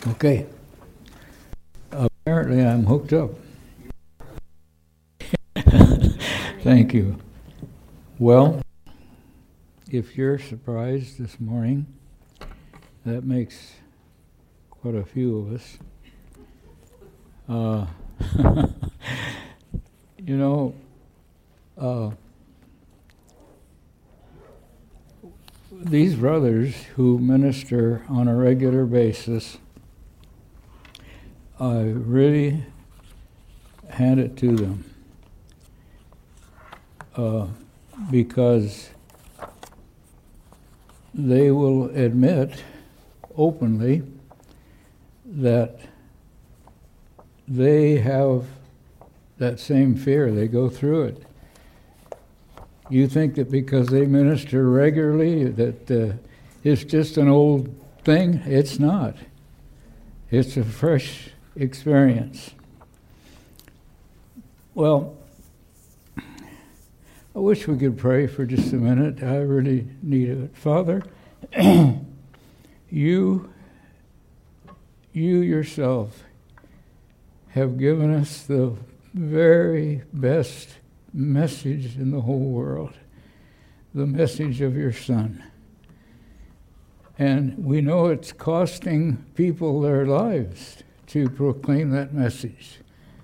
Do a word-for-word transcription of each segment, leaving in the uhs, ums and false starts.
Okay. Apparently I'm hooked up. Thank you. Well, if you're surprised this morning, that makes quite a few of us. Uh, you know, uh, these brothers who minister on a regular basis, I really hand it to them. Uh, because they will admit openly that they have that same fear. They go through it. You think that because they minister regularly that uh, it's just an old thing? It's not. It's a fresh experience. Well, I wish we could pray for just a minute. I really need it. Father, you, you yourself have given us the very best message in the whole world, the message of your Son. And we know it's costing people their lives to proclaim that message.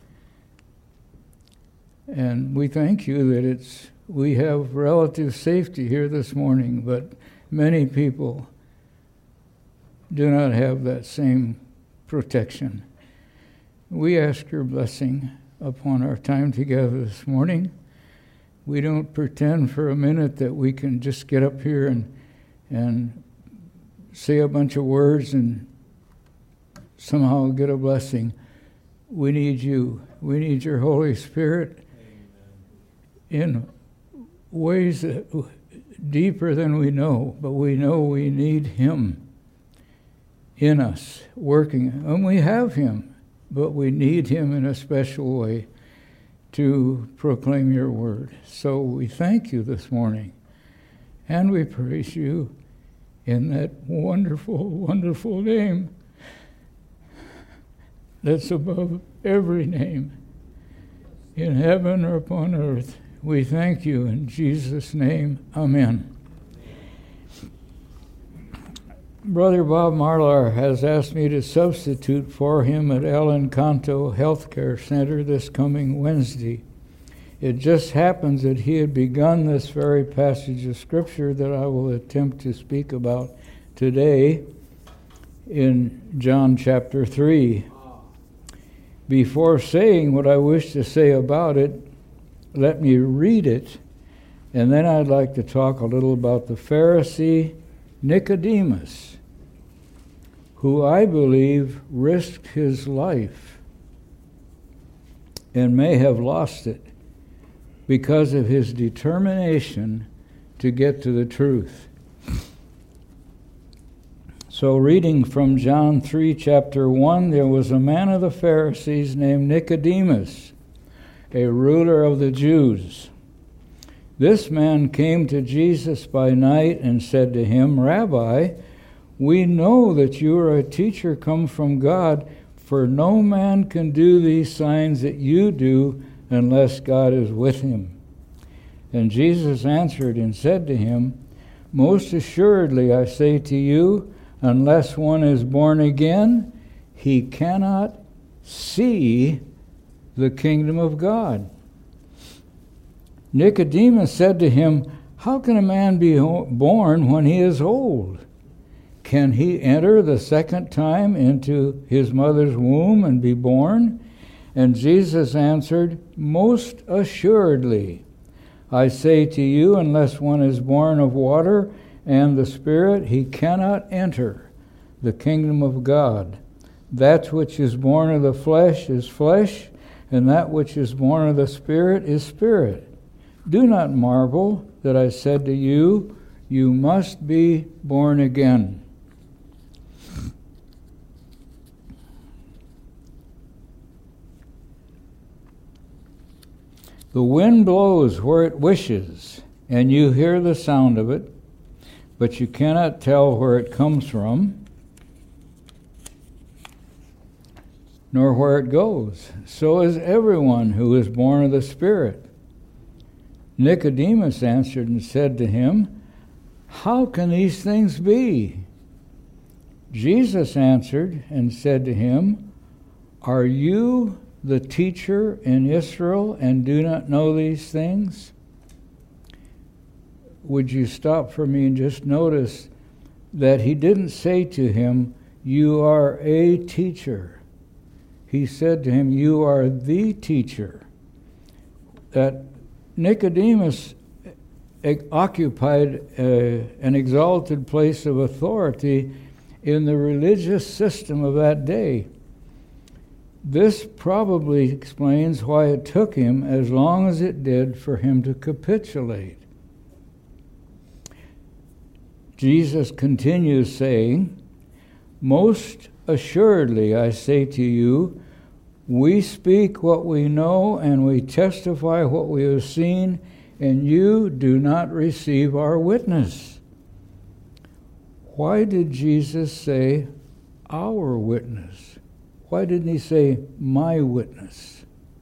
And we thank you that it's we have relative safety here this morning, but many people do not have that same protection. We ask your blessing upon our time together this morning. We don't pretend for a minute that we can just get up here and and say a bunch of words and somehow get a blessing. We need you. We need your Holy Spirit in ways that deeper than we know, but we know we need him in us, working. And we have him, but we need him in a special way to proclaim your word. So we thank you this morning, and we praise you in that wonderful, wonderful name that's above every name in heaven or upon earth. We thank you in Jesus' name. Amen. Brother Bob Marlar has asked me to substitute for him at El Encanto Healthcare Center this coming Wednesday. It just happens that he had begun this very passage of Scripture that I will attempt to speak about today in John chapter three. Before saying what I wish to say about it, let me read it, and then I'd like to talk a little about the Pharisee Nicodemus, who I believe risked his life and may have lost it because of his determination to get to the truth. So reading from John three, chapter one, there was a man of the Pharisees named Nicodemus, a ruler of the Jews. This man came to Jesus by night and said to him, Rabbi, we know that you are a teacher come from God, for no man can do these signs that you do unless God is with him. And Jesus answered and said to him, Most assuredly I say to you, unless one is born again, he cannot see the kingdom of God. Nicodemus said to him, How can a man be born when he is old? Can he enter the second time into his mother's womb and be born? And Jesus answered, Most assuredly, I say to you, unless one is born of water and the Spirit, he cannot enter the kingdom of God. That which is born of the flesh is flesh, and that which is born of the Spirit is spirit. Do not marvel that I said to you, you must be born again. The wind blows where it wishes, and you hear the sound of it, but you cannot tell where it comes from nor where it goes. So is everyone who is born of the Spirit. Nicodemus answered and said to him, How can these things be? Jesus answered and said to him, Are you the teacher in Israel and do not know these things? Would you stop for me and just notice that he didn't say to him, You are a teacher. He said to him, You are the teacher. That Nicodemus occupied a, an exalted place of authority in the religious system of that day. This probably explains why it took him as long as it did for him to capitulate. Jesus continues saying, Most assuredly I say to you, we speak what we know and we testify what we have seen, and you do not receive our witness. Why did Jesus say our witness? Why didn't he say my witness?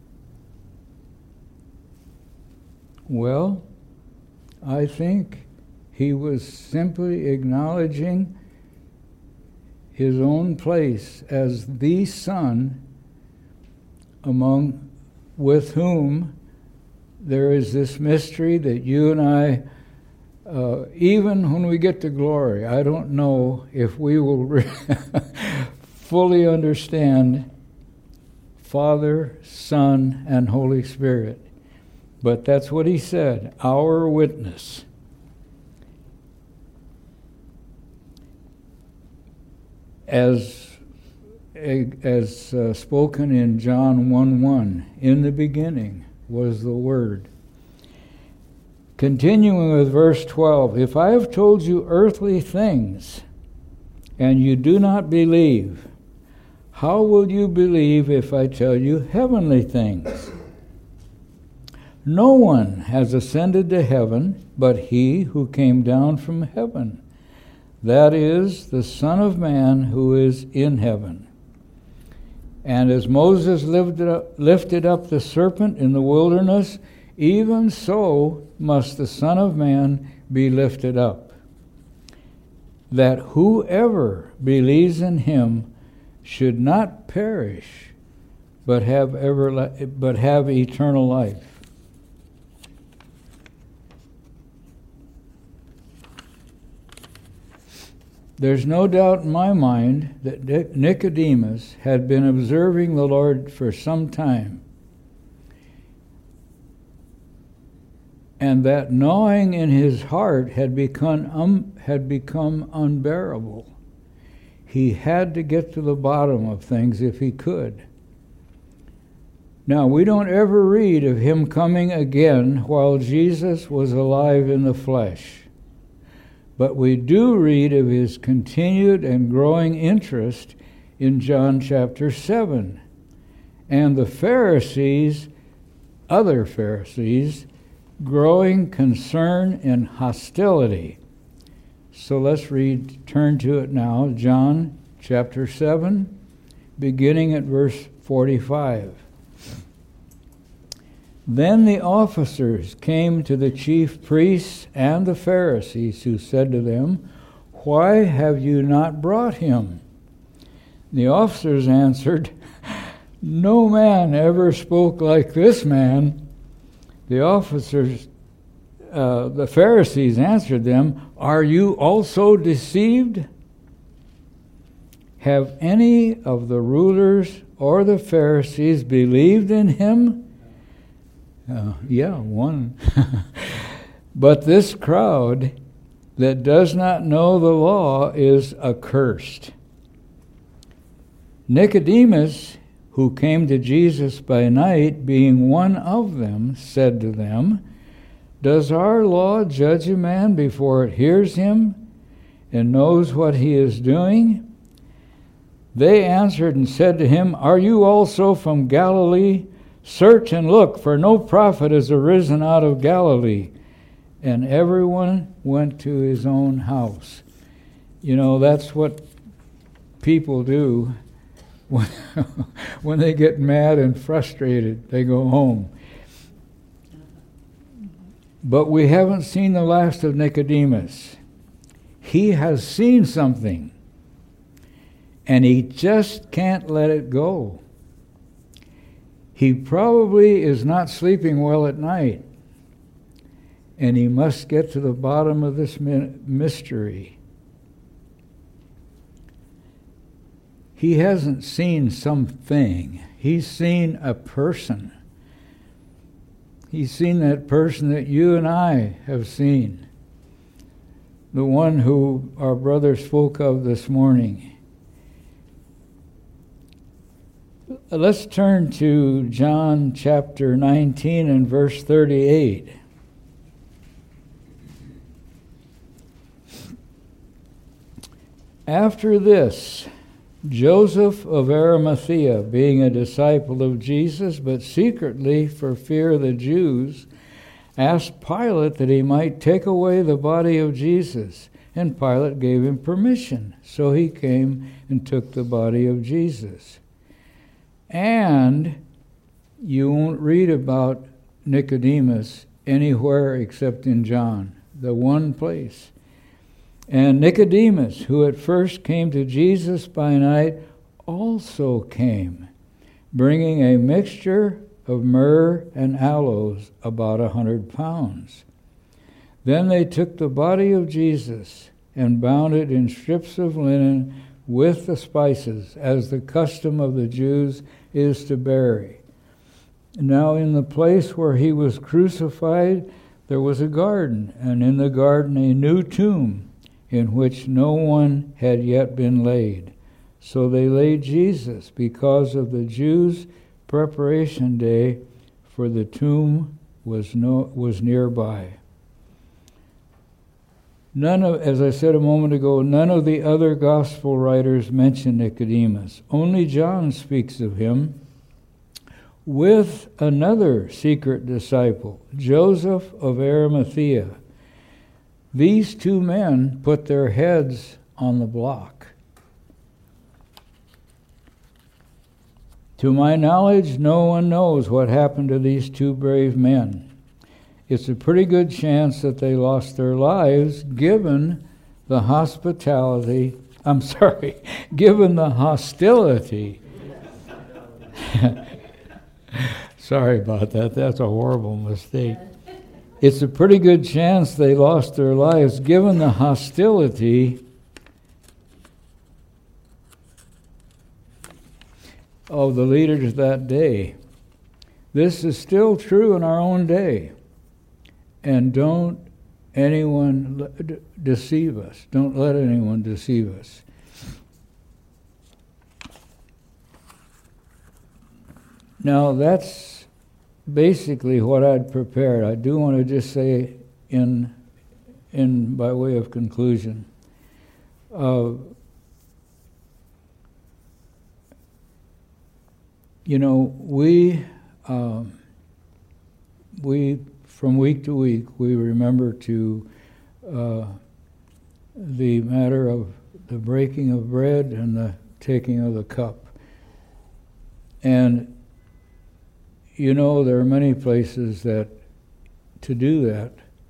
Well, I think he was simply acknowledging his own place as the Son among with whom there is this mystery that you and I, uh, even when we get to glory, I don't know if we will re- fully understand Father, Son, and Holy Spirit. But that's what he said, our witness. As as uh, spoken in John one one, in the beginning was the Word. Continuing with verse twelve, if I have told you earthly things, and you do not believe, how will you believe if I tell you heavenly things? No one has ascended to heaven but he who came down from heaven, that is, the Son of Man who is in heaven. And as Moses lifted up, lifted up the serpent in the wilderness, even so must the Son of Man be lifted up, that whoever believes in him should not perish, but have ever but have eternal life. There's no doubt in my mind that Nicodemus had been observing the Lord for some time, and that gnawing in his heart had become um, had become unbearable. He had to get to the bottom of things if he could. Now, we don't ever read of him coming again while Jesus was alive in the flesh. But we do read of his continued and growing interest in John chapter seven. And the Pharisees, other Pharisees, growing concern and hostility. So let's read, turn to it now, John chapter seven, beginning at verse forty-five. Then the officers came to the chief priests and the Pharisees, who said to them, Why have you not brought him? The officers answered, No man ever spoke like this man. The officers, uh, the Pharisees answered them, Are you also deceived? Have any of the rulers or the Pharisees believed in him? Uh, yeah, one. But this crowd that does not know the law is accursed. Nicodemus, who came to Jesus by night, being one of them, said to them, Does our law judge a man before it hears him and knows what he is doing? They answered and said to him, Are you also from Galilee? Search and look, for no prophet has arisen out of Galilee. And everyone went to his own house. You know, that's what people do When, when they get mad and frustrated, they go home. But we haven't seen the last of Nicodemus. He has seen something, and he just can't let it go. He probably is not sleeping well at night, and he must get to the bottom of this mystery. He hasn't seen something. He's seen a person. He's seen that person that you and I have seen. The one who our brother spoke of this morning. Let's turn to John chapter nineteen and verse thirty-eight. After this, Joseph of Arimathea, being a disciple of Jesus, but secretly for fear of the Jews, asked Pilate that he might take away the body of Jesus. And Pilate gave him permission. So he came and took the body of Jesus. And you won't read about Nicodemus anywhere except in John, the one place. And Nicodemus, who at first came to Jesus by night, also came, bringing a mixture of myrrh and aloes, about a hundred pounds. Then they took the body of Jesus and bound it in strips of linen with the spices, as the custom of the Jews is to bury. Now in the place where he was crucified there was a garden, and in the garden a new tomb, in which no one had yet been laid. So they laid Jesus, because of the Jews' preparation day, for the tomb was no was nearby. None of, as I said a moment ago, none of the other gospel writers mention Nicodemus. Only John speaks of him with another secret disciple, Joseph of Arimathea. These two men put their heads on the block. To my knowledge, no one knows what happened to these two brave men. It's a pretty good chance that they lost their lives, given the hospitality, I'm sorry, given the hostility. Sorry about that, that's a horrible mistake. It's a pretty good chance they lost their lives, given the hostility of the leaders that day. This is still true in our own day. And don't anyone deceive us. Don't let anyone deceive us. Now that's basically what I'd prepared. I do want to just say in, in by way of conclusion, uh, you know, we um, we from week to week we remember to uh, the matter of the breaking of bread and the taking of the cup. And you know, there are many places that to do that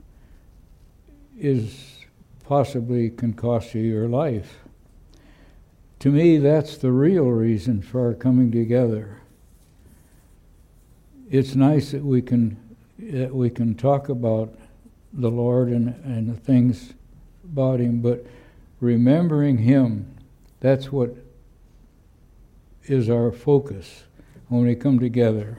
is possibly can cost you your life. To me, that's the real reason for our coming together. It's nice that we can that we can talk about the Lord and, and the things about Him, but remembering Him, that's what is our focus when we come together.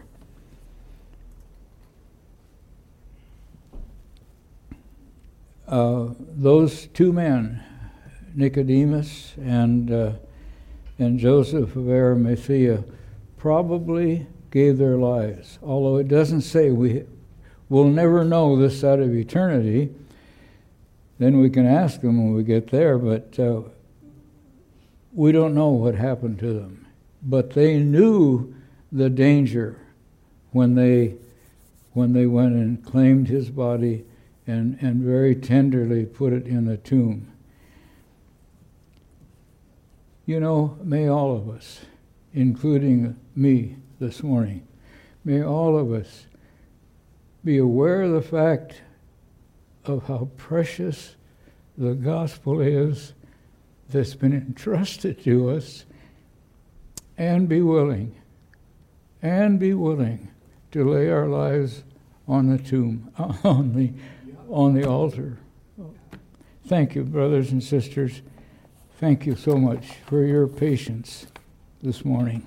Uh, those two men, Nicodemus and uh, and Joseph of Arimathea, probably gave their lives. Although it doesn't say, we will never know this side of eternity. Then we can ask them when we get there, but uh, we don't know what happened to them. But they knew the danger when they when they went and claimed his body and, and very tenderly put it in the tomb. You know, may all of us including me this morning. May all of us be aware of the fact of how precious the gospel is that's been entrusted to us, and be willing, and be willing to lay our lives on the tomb, on the, on the altar. Thank you, brothers and sisters. Thank you so much for your patience this morning.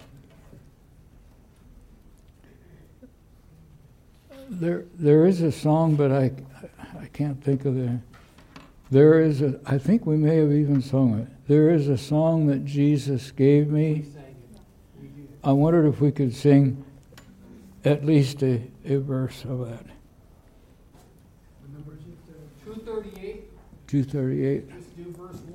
There, there is a song, but I, I can't think of the. There is a. I think we may have even sung it. There is a song that Jesus gave me. I wondered if we could sing at least a, a verse of that. two thirty-eight. two thirty-eight. Let's do verse one.